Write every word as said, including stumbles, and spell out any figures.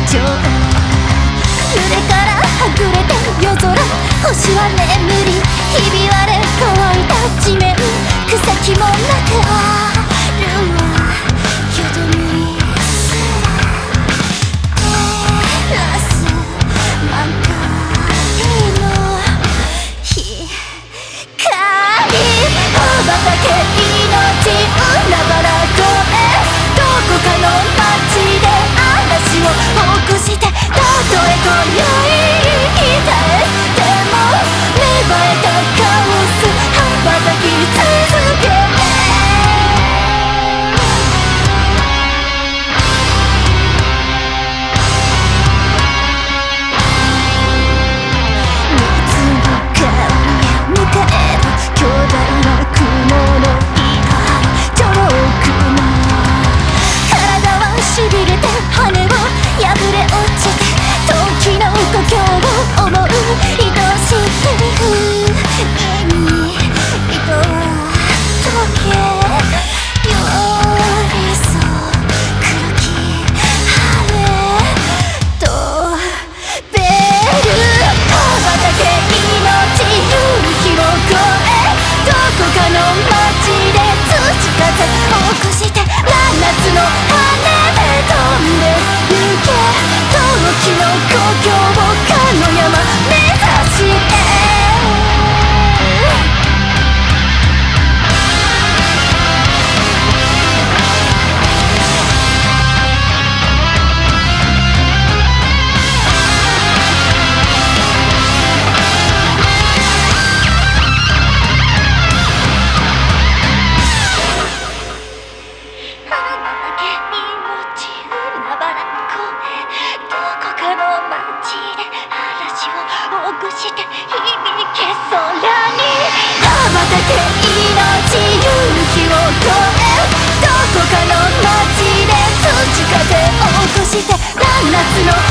情揺れからはぐれて夜空星は眠りひび割れ乾いた地面草木もなくあるわよどみすら照らす満開の光羽ばたけ命海原越えどこかの街で嵐を起こしてたとえ今宵鍛えても芽生えたカオス羽ばたき続けして響け空に羽ばたけ命夕日を越えどこかの街で土風を起こして真夏の